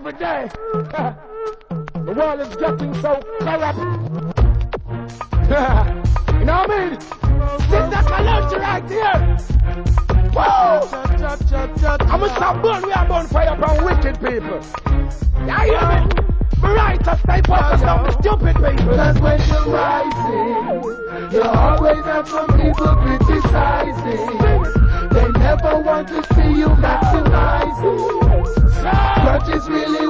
every day. The world is getting so corrupt. You know what I mean? Technology right here. Whoa! I'm a stop burn, we are born fire upon wicked people. Yeah, you hear me? Right, to stay focused on the stupid people. Cause when you're rising, you always have some people criticizing. They never want to see you maximizing. Grudges really